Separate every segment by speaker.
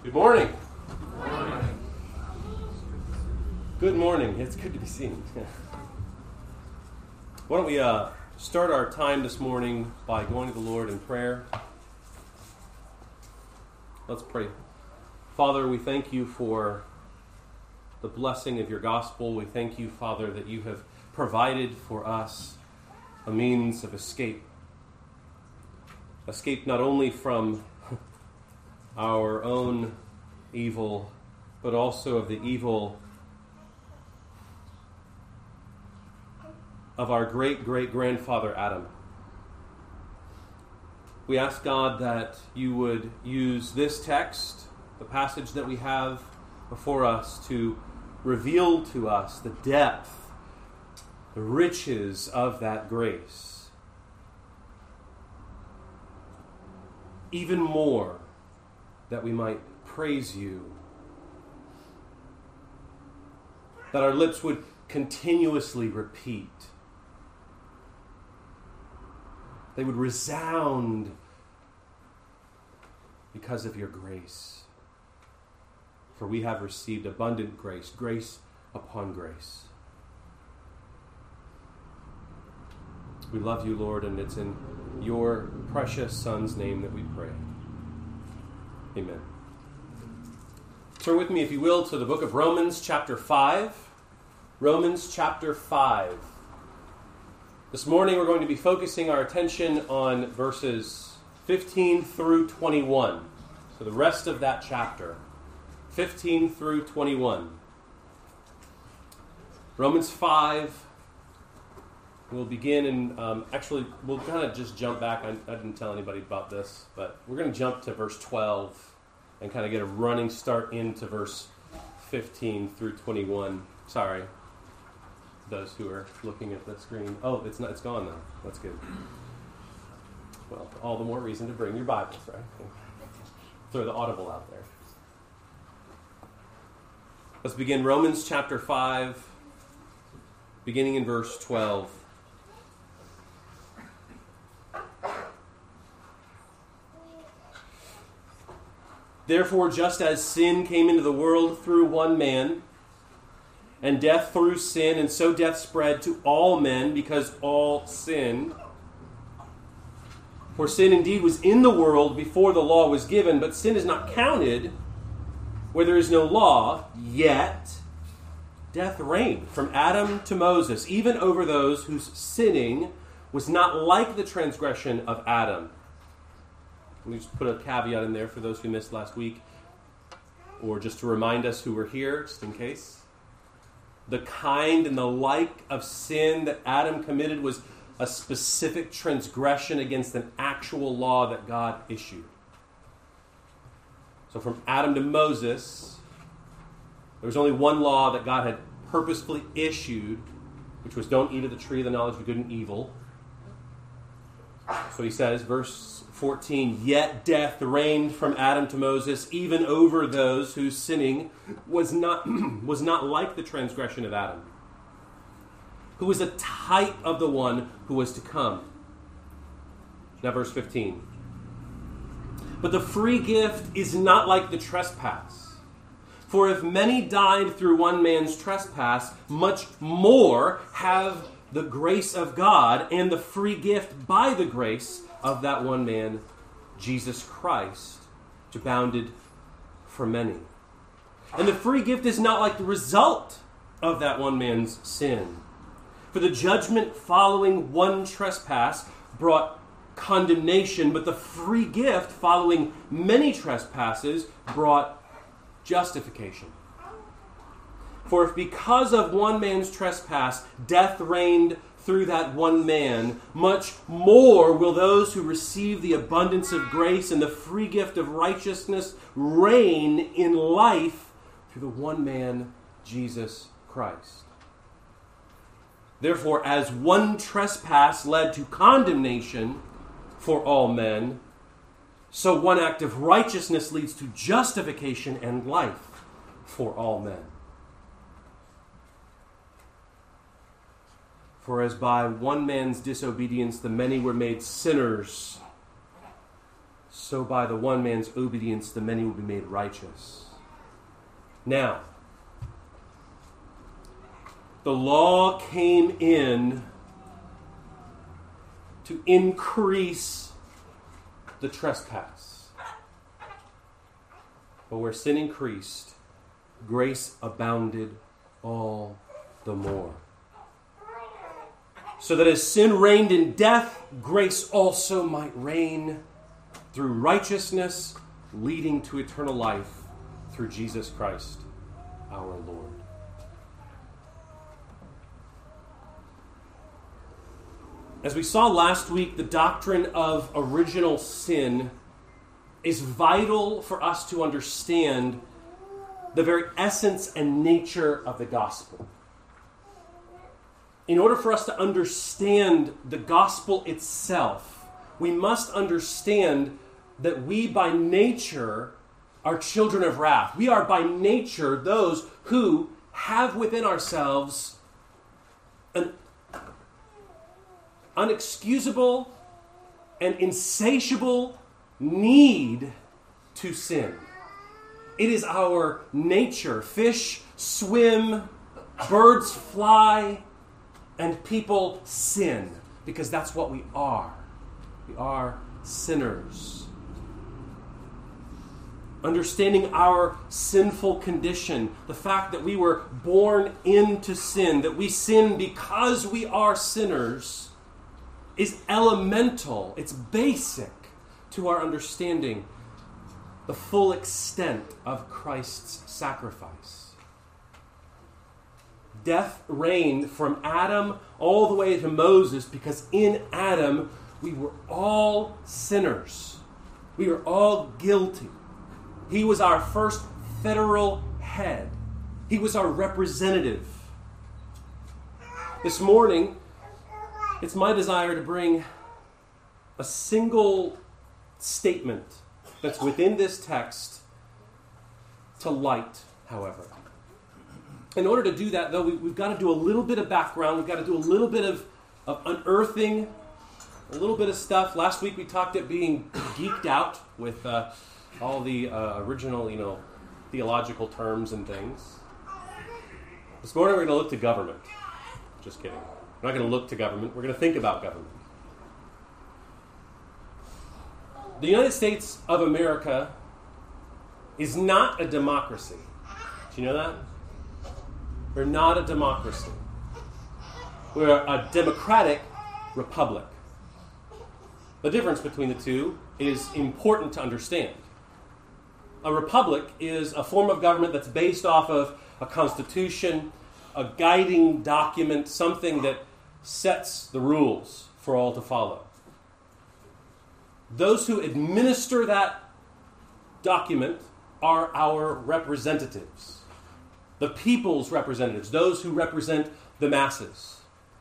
Speaker 1: Good morning. Good morning. It's good to be seen. Why don't we start our time this morning by going to the Lord in prayer. Let's pray. Father, we thank you for the blessing of your gospel. We thank you, Father, that you have provided for us a means of escape. Escape not only from our own evil, but also of the evil of our great-great-grandfather Adam. We ask, God, that you would use this text, the passage that we have before us, to reveal to us the depth, the riches of that grace. Even more, that we might praise you, that our lips would continuously repeat, they would resound because of your grace. For we have received abundant grace, grace upon grace. We love you, Lord, and it's in your precious Son's name that we pray. Amen. Turn with me, if you will, to the book of Romans chapter 5. Romans chapter 5. This morning we're going to be focusing our attention on verses 15 through 21. So the rest of that chapter, 15 through 21. Romans 5. We'll begin and actually we'll kind of just jump back. I didn't tell anybody about this, but we're going to jump to verse 12 and kind of get a running start into verse 15 through 21. Sorry, those who are looking at the screen. Oh, it's gone now. That's good. Well, all the more reason to bring your Bibles, right? Throw the Audible out there. Let's begin Romans chapter 5, beginning in verse 12. Therefore, just as sin came into the world through one man, and death through sin, and so death spread to all men because all sinned. For sin indeed was in the world before the law was given, but sin is not counted where there is no law, yet death reigned from Adam to Moses, even over those whose sinning was not like the transgression of Adam. Let me just put a caveat in there for those who missed last week, or just to remind us who were here, just in case. The kind and the like of sin that Adam committed was a specific transgression against an actual law that God issued. So from Adam to Moses, there was only one law that God had purposefully issued, which was don't eat of the tree of the knowledge of good and evil. So he says, verse 14, yet death reigned from Adam to Moses, even over those whose sinning was not like the transgression of Adam, who was a type of the one who was to come. Now verse 15. But the free gift is not like the trespass. For if many died through one man's trespass, much more have the grace of God and the free gift by the grace of that one man, Jesus Christ, which abounded for many. And the free gift is not like the result of that one man's sin. For the judgment following one trespass brought condemnation, but the free gift following many trespasses brought justification. For if because of one man's trespass death reigned through that one man, much more will those who receive the abundance of grace and the free gift of righteousness reign in life through the one man, Jesus Christ. Therefore, as one trespass led to condemnation for all men, so one act of righteousness leads to justification and life for all men. For as by one man's disobedience the many were made sinners, so by the one man's obedience the many will be made righteous. Now, the law came in to increase the trespass. But where sin increased, grace abounded all the more. So that as sin reigned in death, grace also might reign through righteousness, leading to eternal life through Jesus Christ, our Lord. As we saw last week, the doctrine of original sin is vital for us to understand the very essence and nature of the gospel. In order for us to understand the gospel itself, we must understand that we by nature are children of wrath. We are by nature those who have within ourselves an unexcusable and insatiable need to sin. It is our nature. Fish swim, birds fly, and people sin because that's what we are. We are sinners. Understanding our sinful condition, the fact that we were born into sin, that we sin because we are sinners, is elemental, it's basic to our understanding the full extent of Christ's sacrifice. Death reigned from Adam all the way to Moses because in Adam we were all sinners. We were all guilty. He was our first federal head. He was our representative. This morning, it's my desire to bring a single statement that's within this text to light, however. In order to do that, though, we've got to do a little bit of background. We've got to do a little bit of unearthing, a little bit of stuff. Last week we talked at being geeked out with all the original, theological terms and things. This morning we're going to look to government. Just kidding. We're not going to look to government. We're going to think about government. The United States of America is not a democracy. Do you know that? We're not a democracy. We're a democratic republic. The difference between the two is important to understand. A republic is a form of government that's based off of a constitution, a guiding document, something that sets the rules for all to follow. Those who administer that document are our representatives, the people's representatives, those who represent the masses.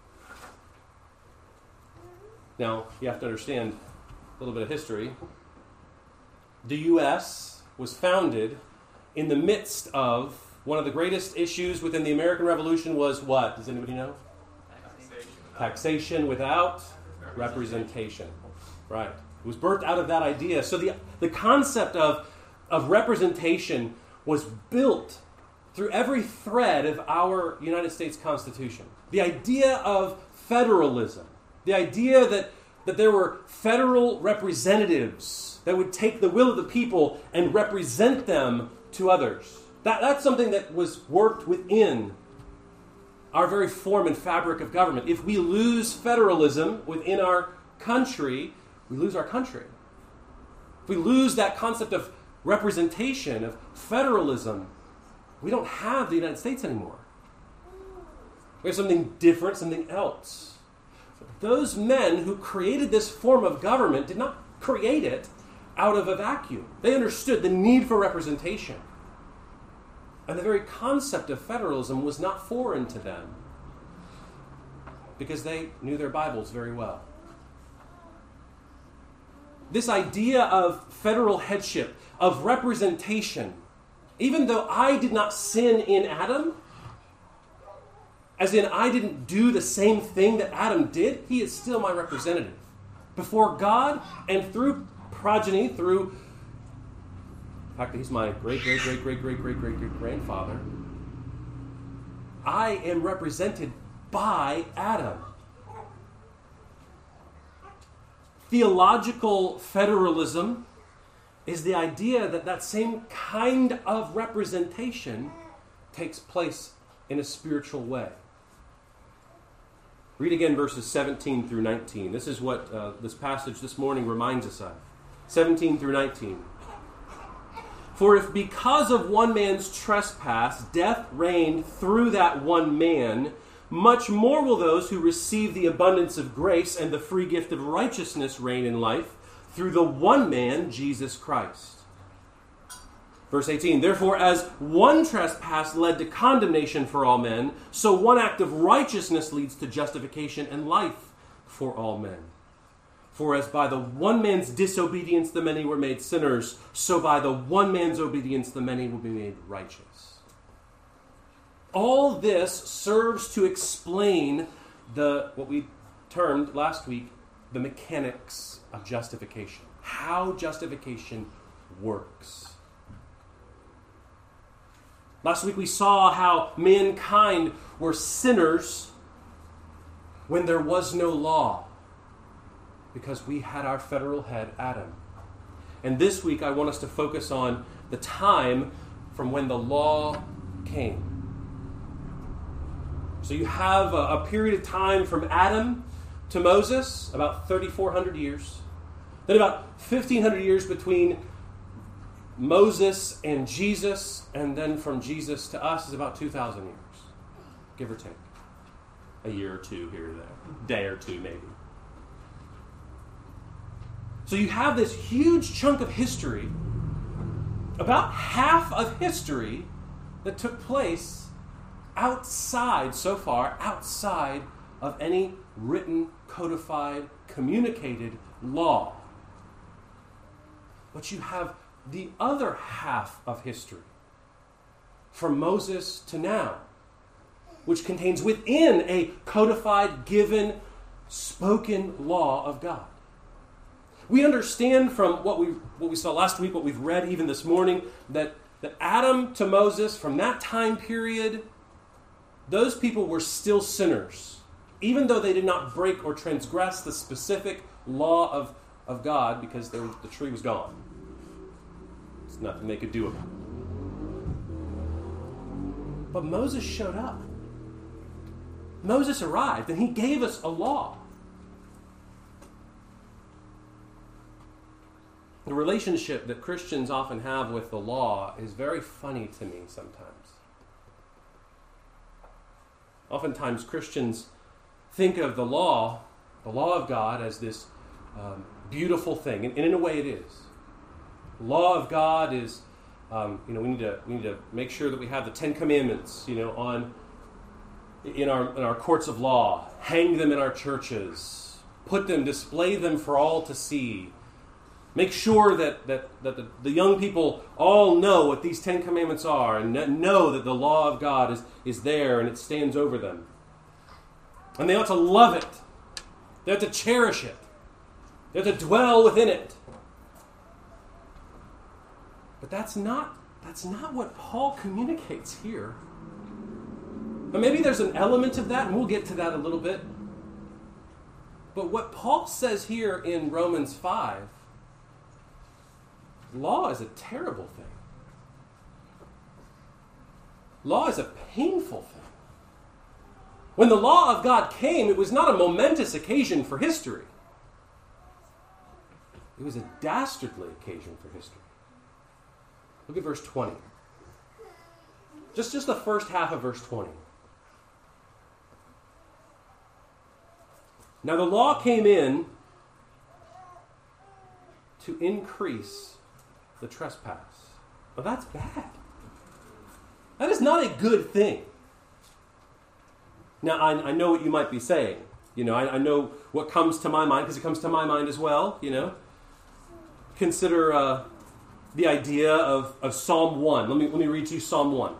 Speaker 1: Now, you have to understand a little bit of history. The U.S. was founded in the midst of one of the greatest issues within the American Revolution was what? Does anybody know? Taxation without representation. Right. It was birthed out of that idea. So the concept of representation was built through every thread of our United States Constitution. The idea of federalism, the idea that there were federal representatives that would take the will of the people and represent them to others. That's something that was worked within our very form and fabric of government. If we lose federalism within our country, we lose our country. If we lose that concept of representation, of federalism, we don't have the United States anymore. We have something different, something else. Those men who created this form of government did not create it out of a vacuum. They understood the need for representation. And the very concept of federalism was not foreign to them because they knew their Bibles very well. This idea of federal headship, of representation, even though I did not sin in Adam, as in I didn't do the same thing that Adam did, he is still my representative before God and through progeny through, in fact, he's my great-great-great-great-great-great-great-great-grandfather. I am represented by Adam. Theological federalism is the idea that that same kind of representation takes place in a spiritual way. Read again verses 17 through 19. This is what this passage this morning reminds us of. 17 through 19. For if because of one man's trespass death reigned through that one man, much more will those who receive the abundance of grace and the free gift of righteousness reign in life through the one man, Jesus Christ. Verse 18, therefore, as one trespass led to condemnation for all men, so one act of righteousness leads to justification and life for all men. For as by the one man's disobedience the many were made sinners, so by the one man's obedience the many will be made righteous. All this serves to explain what we termed last week the mechanics of justification. How justification works. Last week we saw how mankind were sinners when there was no law, because we had our federal head, Adam. And this week I want us to focus on the time from when the law came. So you have a period of time from Adam to Moses, about 3,400 years. Then about 1,500 years between Moses and Jesus, and then from Jesus to us is about 2,000 years, give or take. A year or two here or there, a day or two maybe. So you have this huge chunk of history, about half of history that took place outside of any written, codified, communicated law. But you have the other half of history, from Moses to now, which contains within a codified, given, spoken law of God. We understand from what we saw last week, what we've read even this morning, that Adam to Moses, from that time period, those people were still sinners, even though they did not break or transgress the specific law of God, because the tree was gone. There's nothing they could do about it. But Moses showed up. Moses arrived, and he gave us a law. The relationship that Christians often have with the law is very funny to me sometimes. Oftentimes Christians think of the law of God, as this beautiful thing, and in a way it is. The law of God is, we need to make sure that we have the Ten Commandments, in our courts of law, hang them in our churches, display them for all to see. Make sure that the young people all know what these Ten Commandments are, and know that the law of God is there and it stands over them. And they ought to love it. They ought to cherish it. They ought to dwell within it. But that's not what Paul communicates here. But maybe there's an element of that, and we'll get to that a little bit. But what Paul says here in Romans 5, law is a terrible thing. Law is a painful thing. When the law of God came, it was not a momentous occasion for history. It was a dastardly occasion for history. Look at verse 20. Just the first half of verse 20. Now the law came in to increase the trespass. Well, that's bad. That is not a good thing. Now, I know what you might be saying. I know what comes to my mind, because it comes to my mind as well, Consider the idea of Psalm 1. Let me read to you Psalm 1.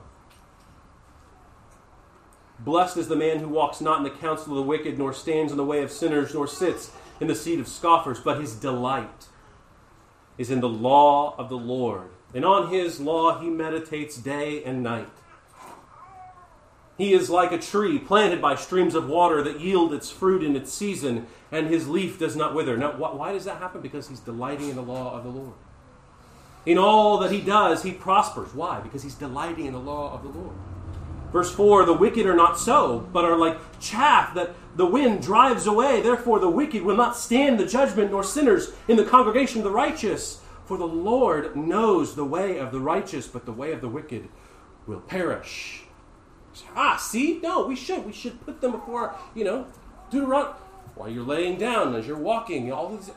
Speaker 1: Blessed is the man who walks not in the counsel of the wicked, nor stands in the way of sinners, nor sits in the seat of scoffers, but his delight is in the law of the Lord, and on his law he meditates day and night. He is like a tree planted by streams of water that yield its fruit in its season, and his leaf does not wither. Now, why does that happen? Because he's delighting in the law of the Lord. In all that he does, he prospers. Why? Because he's delighting in the law of the Lord. Verse 4, the wicked are not so, but are like chaff that the wind drives away. Therefore the wicked will not stand the judgment, nor sinners in the congregation of the righteous. For the Lord knows the way of the righteous, but the way of the wicked will perish. See? No, we should put them before, Deuteronomy. While you're laying down, as you're walking, all these.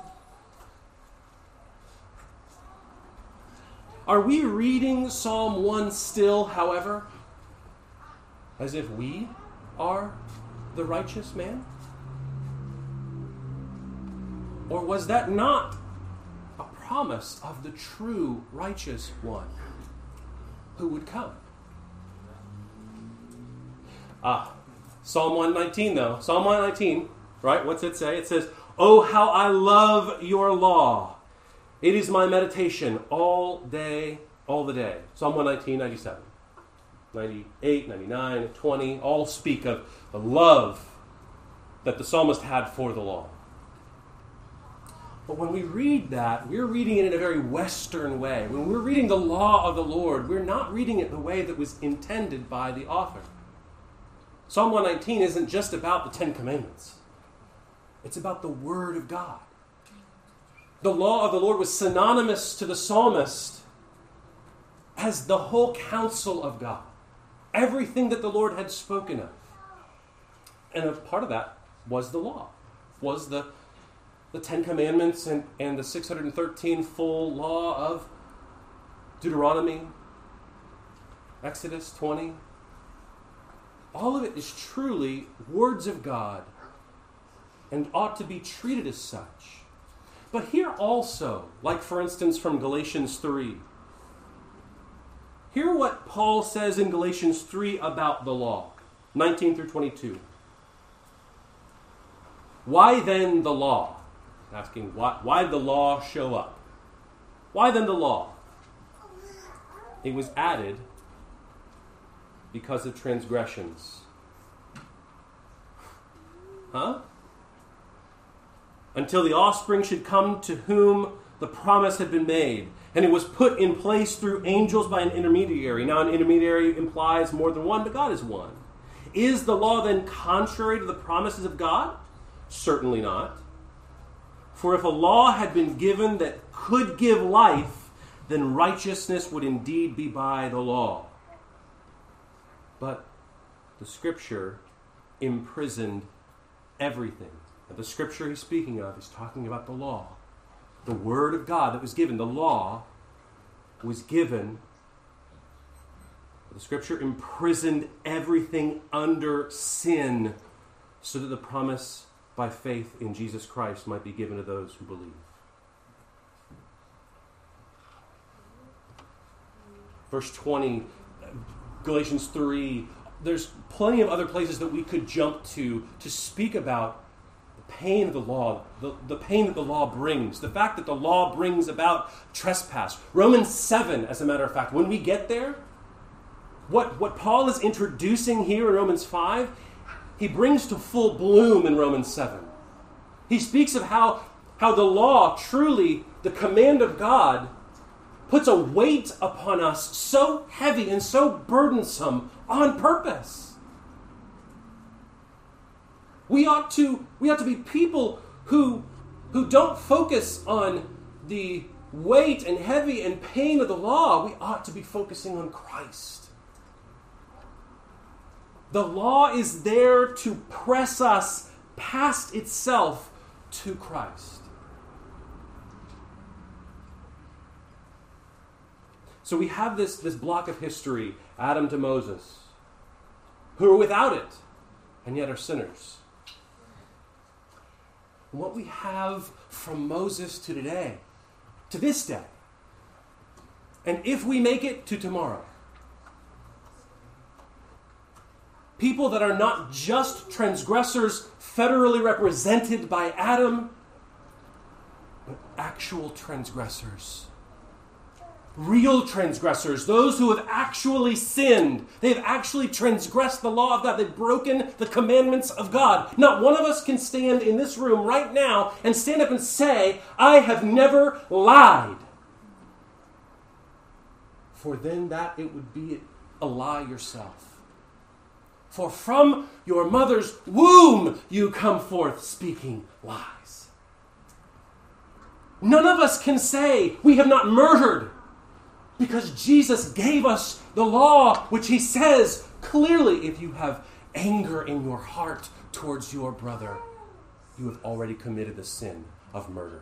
Speaker 1: Are we reading Psalm 1 still, however, as if we are the righteous man? Or was that not a promise of the true righteous one who would come? Psalm 119, though. Psalm 119, right? What's it say? It says, "Oh, how I love your law. It is my meditation all day, all the day." Psalm 119, 97. 98, 99, 20, all speak of the love that the psalmist had for the law. But when we read that, we're reading it in a very Western way. When we're reading the law of the Lord, we're not reading it the way that was intended by the author. Psalm 119 isn't just about the Ten Commandments. It's about the Word of God. The law of the Lord was synonymous to the psalmist as the whole counsel of God. Everything that the Lord had spoken of. And a part of that was the law, was the Ten Commandments and the 613 full law of Deuteronomy, Exodus 20. All of it is truly words of God and ought to be treated as such. But here also, like for instance from Galatians 3, hear what Paul says in Galatians 3 about the law, 19 through 22. Why then the law? Asking why did the law show up? Why then the law? It was added because of transgressions. Until the offspring should come to whom the promise had been made. And it was put in place through angels by an intermediary. Now an intermediary implies more than one, but God is one. Is the law then contrary to the promises of God? Certainly not. For if a law had been given that could give life, then righteousness would indeed be by the law. But the Scripture imprisoned everything. And the Scripture he's speaking of is talking about the law. The Word of God that was given. The law was given. The Scripture imprisoned everything under sin so that the promise by faith in Jesus Christ might be given to those who believe. Verse 20, Galatians 3, there's plenty of other places that we could jump to speak about the pain of the law, the pain that the law brings, the fact that the law brings about trespass. Romans 7, as a matter of fact, when we get there, what Paul is introducing here in Romans 5, he brings to full bloom in Romans 7. He speaks of how the law, truly, the command of God, puts a weight upon us so heavy and so burdensome on purpose. We ought to be people who don't focus on the weight and heavy and pain of the law. We ought to be focusing on Christ. The law is there to press us past itself to Christ. So we have this block of history, Adam to Moses, who are without it, and yet are sinners. And what we have from Moses to today, to this day, and if we make it to tomorrow, people that are not just transgressors federally represented by Adam, but actual transgressors. Real transgressors, those who have actually sinned. They have actually transgressed the law of God. They've broken the commandments of God. Not one of us can stand in this room right now and stand up and say, I have never lied. For then that it would be a lie yourself. For from your mother's womb you come forth speaking lies. None of us can say we have not murdered, because Jesus gave us the law, which he says clearly, if you have anger in your heart towards your brother, you have already committed the sin of murder.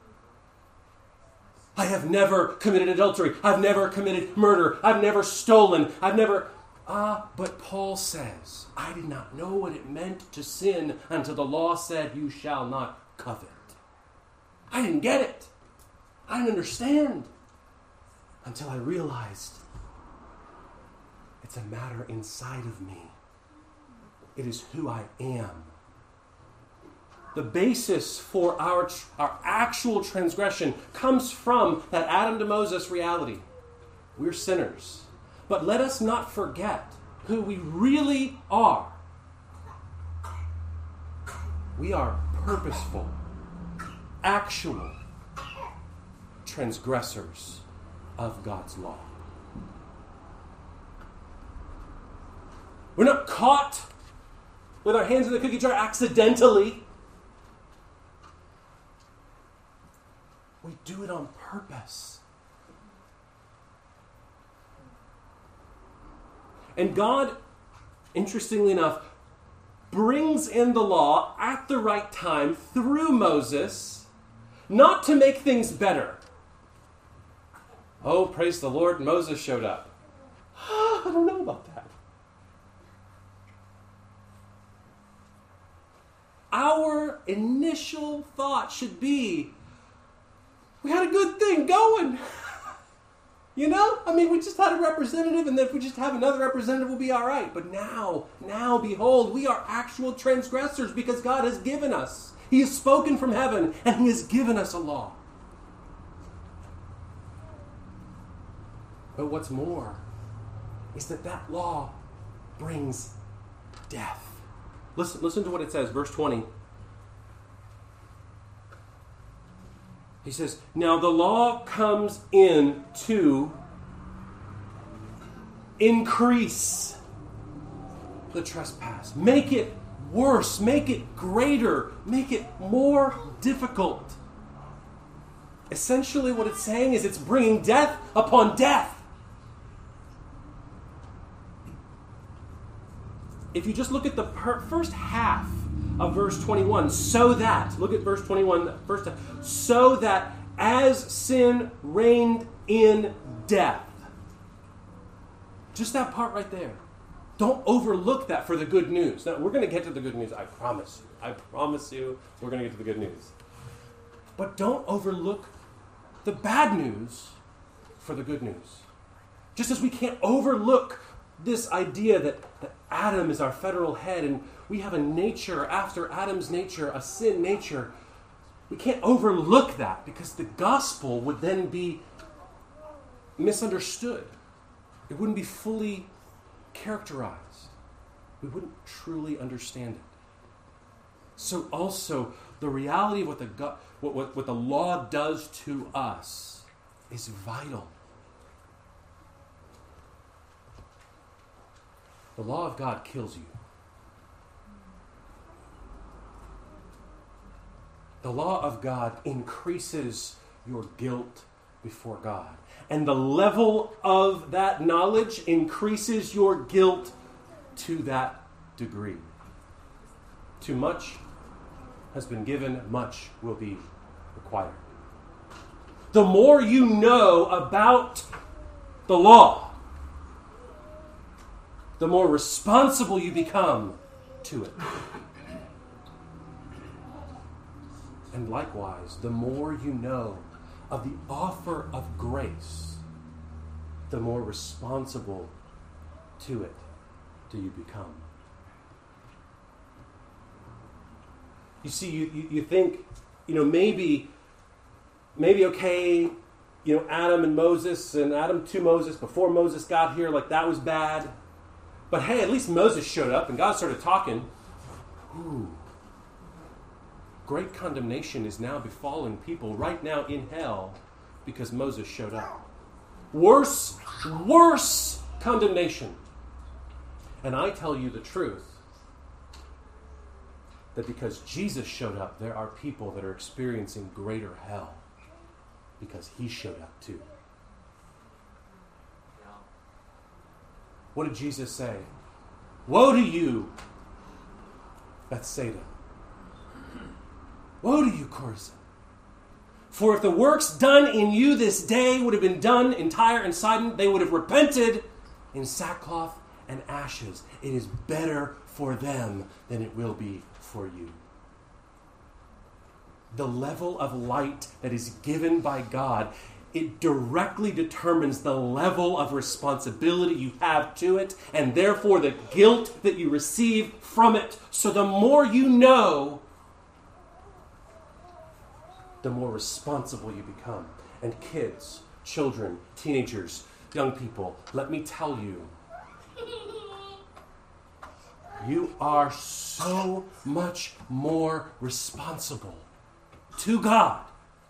Speaker 1: I have never committed adultery. I've never committed murder. I've never stolen. But Paul says, I did not know what it meant to sin until the law said, you shall not covet. I didn't get it. I didn't understand. Until I realized it's a matter inside of me. It is who I am. The basis for our actual transgression comes from that Adam to Moses reality. We're sinners. But let us not forget who we really are. We are purposeful, actual transgressors of God's law. We're not caught with our hands in the cookie jar accidentally. We do it on purpose. And God, interestingly enough, brings in the law at the right time through Moses, not to make things better. Oh, praise the Lord, Moses showed up. I don't know about that. Our initial thought should be, we had a good thing going. You know? I mean, we just had a representative, and then if we just have another representative, we'll be all right. But now, behold, we are actual transgressors because God has given us. He has spoken from heaven, and he has given us a law. But what's more is that law brings death. Listen to what it says, verse 20. He says, now the law comes in to increase the trespass. Make it worse, make it greater, make it more difficult. Essentially what it's saying is it's bringing death upon death. If you just look at the first half of verse 21, look at verse 21, first half, so that as sin reigned in death. Just that part right there. Don't overlook that for the good news. Now, we're going to get to the good news, I promise you. I promise you we're going to get to the good news. But don't overlook the bad news for the good news. Just as we can't overlook this idea that Adam is our federal head and we have a nature after Adam's nature, a sin nature. We can't overlook that because the gospel would then be misunderstood. It wouldn't be fully characterized. We wouldn't truly understand it. So also, the reality of what the law does to us is vital. The law of God kills you. The law of God increases your guilt before God. And the level of that knowledge increases your guilt to that degree. Too much has been given, much will be required. The more you know about the law, the more responsible you become to it. And likewise, the more you know of the offer of grace, the more responsible to it do you become. You see, you think, maybe maybe okay, Adam and Moses, and Adam to Moses, before Moses got here, like that was bad. But hey, at least Moses showed up and God started talking. Ooh. Great condemnation is now befalling people right now in hell because Moses showed up. Worse condemnation. And I tell you the truth, that because Jesus showed up, there are people that are experiencing greater hell because he showed up too. What did Jesus say? Woe to you, Bethsaida. Woe to you, Chorazin. For if the works done in you this day would have been done in Tyre and Sidon, they would have repented in sackcloth and ashes. It is better for them than it will be for you. The level of light that is given by God, it directly determines the level of responsibility you have to it, and therefore the guilt that you receive from it. So the more you know, the more responsible you become. And kids, children, teenagers, young people, let me tell you, you are so much more responsible to God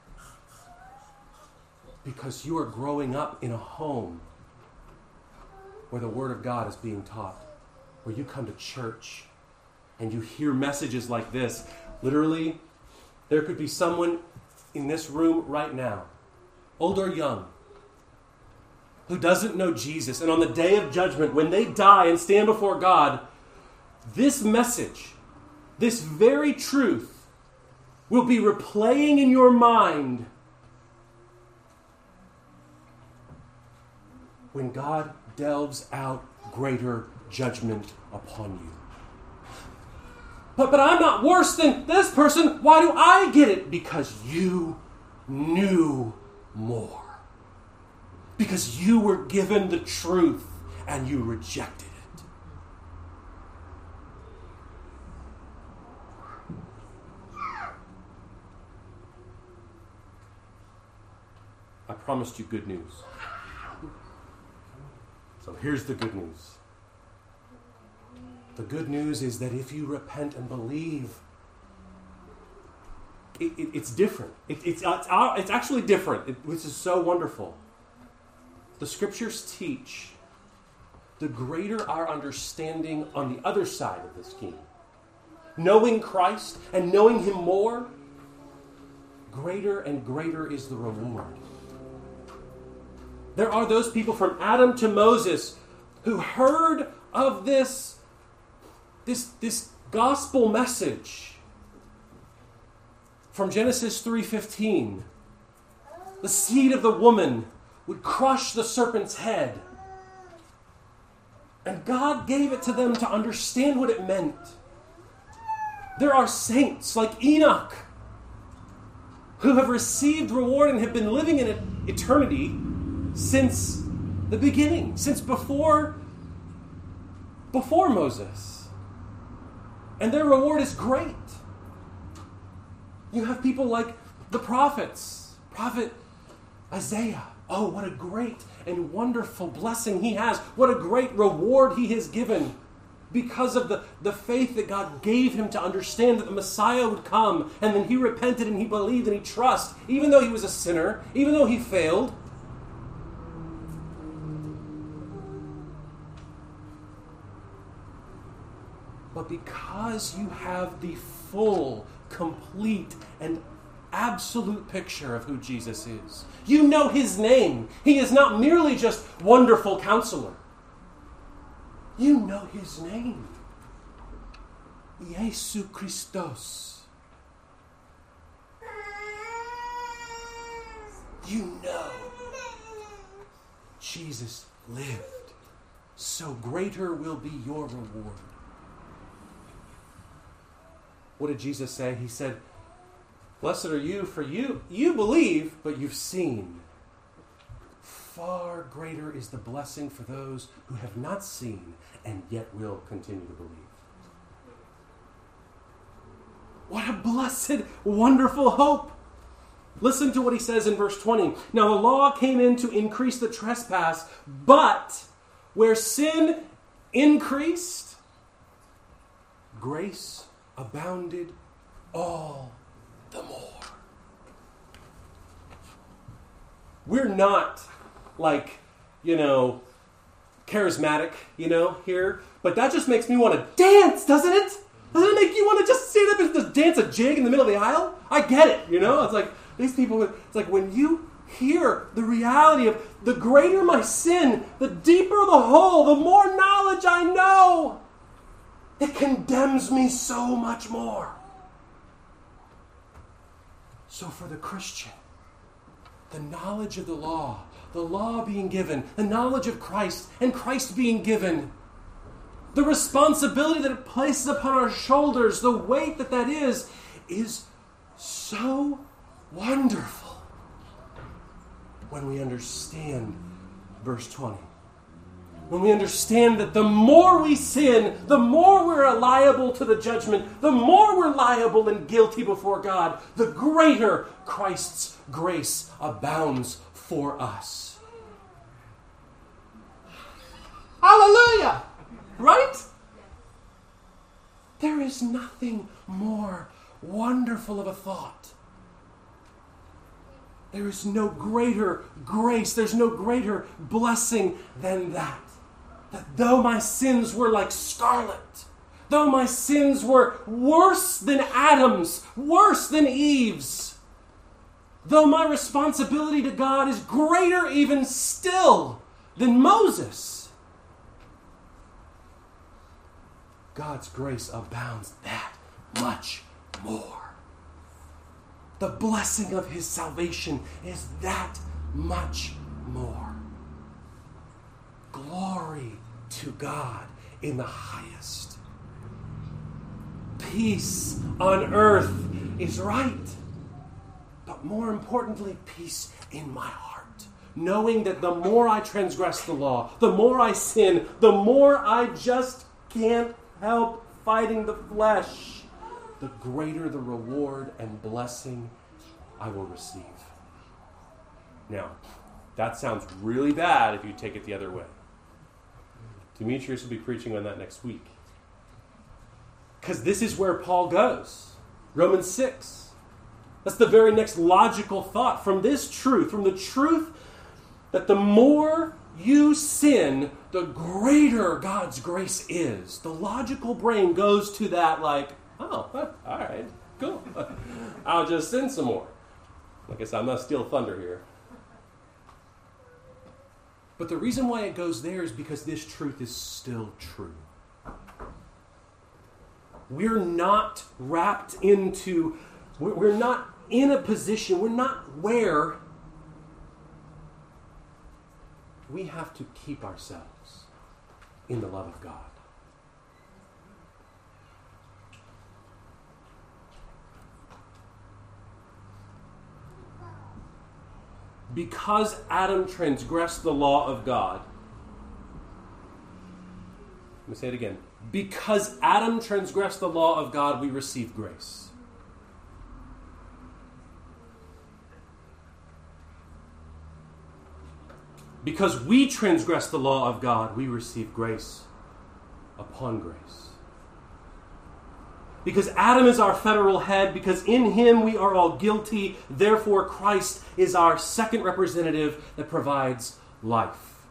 Speaker 1: because you are growing up in a home where the Word of God is being taught, where you come to church and you hear messages like this. Literally, there could be someone in this room right now, old or young, who doesn't know Jesus, and on the day of judgment, when they die and stand before God, this message, this very truth, will be replaying in your mind when God delves out greater judgment upon you. But I'm not worse than this person. Why do I get it? Because you knew more. Because you were given the truth and you rejected it. I promised you good news. So here's the good news. The good news is that if you repent and believe, it's different. It's actually different, which is so wonderful. The Scriptures teach the greater our understanding on the other side of the scheme. Knowing Christ and knowing Him more, greater and greater is the reward. There are those people from Adam to Moses who heard of this gospel message from Genesis 3:15. The seed of the woman would crush the serpent's head. And God gave it to them to understand what it meant. There are saints like Enoch who have received reward and have been living in eternity since the beginning, since before Moses. And their reward is great. You have people like the prophets. Prophet Isaiah. Oh, what a great and wonderful blessing he has. What a great reward he has given because of the faith that God gave him to understand that the Messiah would come. And then he repented and he believed and he trusted, even though he was a sinner, even though he failed. But because you have the full, complete, and absolute picture of who Jesus is, you know his name. He is not merely just Wonderful Counselor. You know his name. Jesus Christos. You know Jesus lived. So greater will be your reward. What did Jesus say? He said, blessed are you, for you believe, but you've seen. Far greater is the blessing for those who have not seen and yet will continue to believe. What a blessed, wonderful hope. Listen to what he says in verse 20. Now the law came in to increase the trespass, but where sin increased, grace abounded all the more. We're not like, charismatic, here. But that just makes me want to dance, doesn't it? Doesn't it make you want to just stand up and just dance a jig in the middle of the aisle? I get it, It's like these people, it's like when you hear the reality of the greater my sin, the deeper the hole, the more knowledge I know, it condemns me so much more. So for the Christian, the knowledge of the law being given, the knowledge of Christ, and Christ being given, the responsibility that it places upon our shoulders, the weight that is so wonderful when we understand verse 20. When we understand that the more we sin, the more we're liable to the judgment, the more we're liable and guilty before God, the greater Christ's grace abounds for us. Hallelujah! Right? There is nothing more wonderful of a thought. There is no greater grace, there's no greater blessing than that. That though my sins were like scarlet, though my sins were worse than Adam's, worse than Eve's, though my responsibility to God is greater even still than Moses, God's grace abounds that much more. The blessing of his salvation is that much more. Glory to God in the highest. Peace on earth is right. But more importantly, peace in my heart. Knowing that the more I transgress the law, the more I sin, the more I just can't help fighting the flesh, the greater the reward and blessing I will receive. Now, that sounds really bad if you take it the other way. Demetrius will be preaching on that next week. Because this is where Paul goes. Romans 6. That's the very next logical thought from this truth, from the truth that the more you sin, the greater God's grace is. The logical brain goes to that like, oh, all right, cool. I'll just sin some more. I guess I'm not steal thunder here. But the reason why it goes there is because this truth is still true. We're not wrapped into, we're not in a position, we're not where we have to keep ourselves in the love of God. Because Adam transgressed the law of God, let me say it again. Because Adam transgressed the law of God, we receive grace. Because we transgress the law of God, we receive grace upon grace. Because Adam is our federal head, because in him we are all guilty, therefore Christ is our second representative that provides life.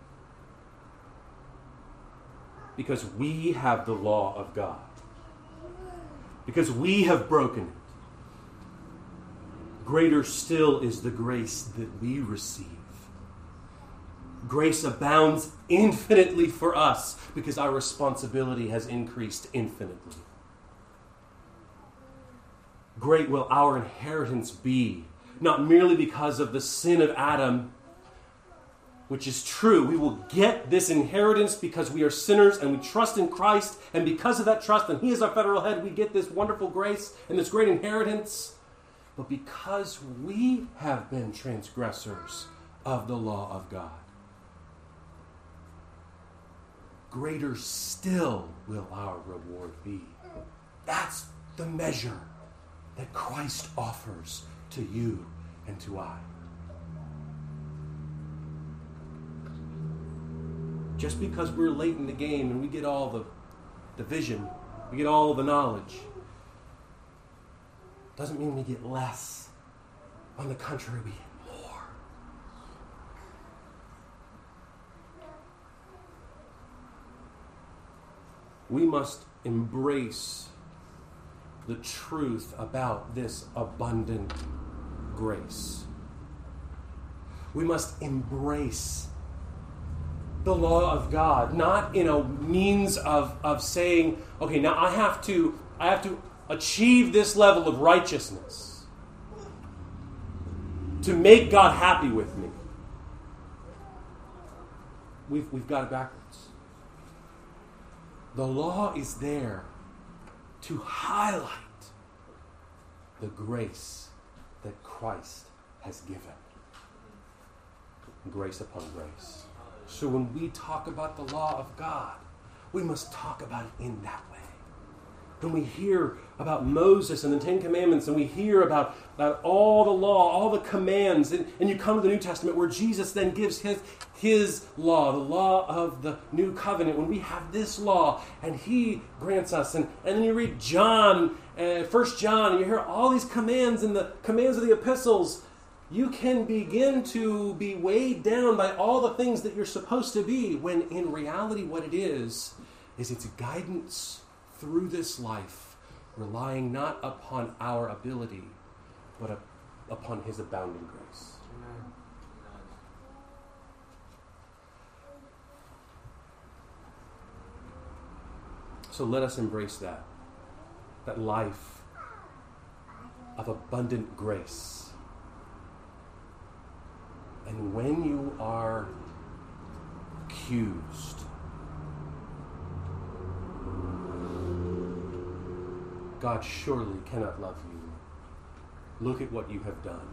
Speaker 1: Because we have the law of God. Because we have broken it. Greater still is the grace that we receive. Grace abounds infinitely for us because our responsibility has increased infinitely. Great will our inheritance be, not merely because of the sin of Adam, which is true. We will get this inheritance because we are sinners and we trust in Christ, and because of that trust, and he is our federal head, we get this wonderful grace and this great inheritance. But because we have been transgressors of the law of God, greater still will our reward be. That's the measure that Christ offers to you and to I. Just because we're late in the game and we get all the vision, we get all the knowledge, doesn't mean we get less. On the contrary, we get more. We must embrace the truth about this abundant grace. We must embrace the law of God, not in a means of saying, okay, now I have to achieve this level of righteousness to make God happy with me. We've got it backwards. The law is there to highlight the grace that Christ has given. Grace upon grace. So when we talk about the law of God, we must talk about it in that way. When we hear about Moses and the Ten Commandments, and we hear about all the law, all the commands, and you come to the New Testament where Jesus then gives his law, the law of the new covenant, when we have this law, and he grants us, and then you read John, 1 John, and you hear all these commands and the commands of the epistles, you can begin to be weighed down by all the things that you're supposed to be, when in reality what it is it's guidance through this life, relying not upon our ability, but upon his abounding grace.
Speaker 2: Amen.
Speaker 1: So let us embrace that life of abundant grace. And when you are accused, God surely cannot love you. Look at what you have done.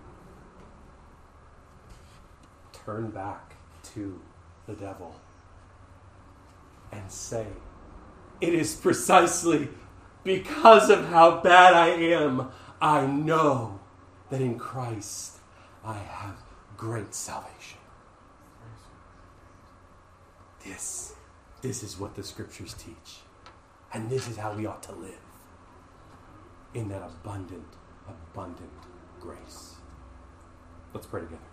Speaker 1: Turn back to the devil and say, it is precisely because of how bad I am, I know that in Christ I have great salvation. This is what the Scriptures teach. And this is how we ought to live. In that abundant grace. Let's pray together.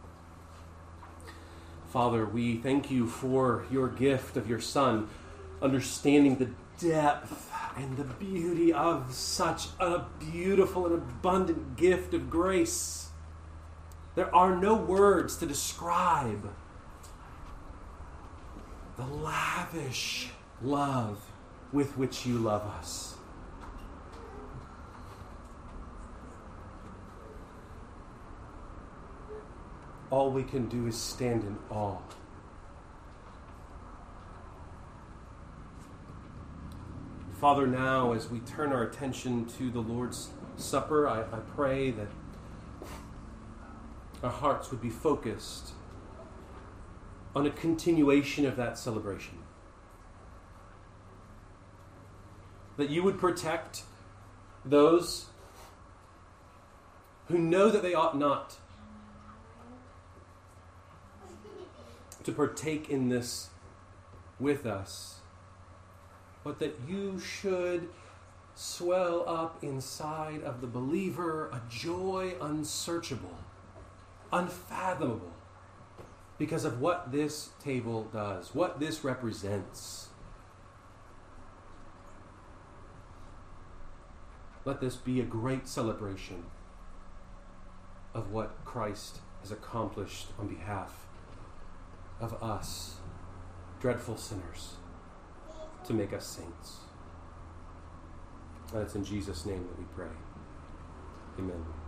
Speaker 1: Father, we thank you for your gift of your Son, understanding the depth and the beauty of such a beautiful and abundant gift of grace. There are no words to describe the lavish love with which you love us. All we can do is stand in awe. Father, now as we turn our attention to the Lord's Supper, I pray that our hearts would be focused on a continuation of that celebration. That you would protect those who know that they ought not to partake in this with us, but that you should swell up inside of the believer a joy unsearchable, unfathomable, because of what this table does, what this represents. Let this be a great celebration of what Christ has accomplished on behalf of us, dreadful sinners, to make us saints. And it's in Jesus' name that we pray. Amen.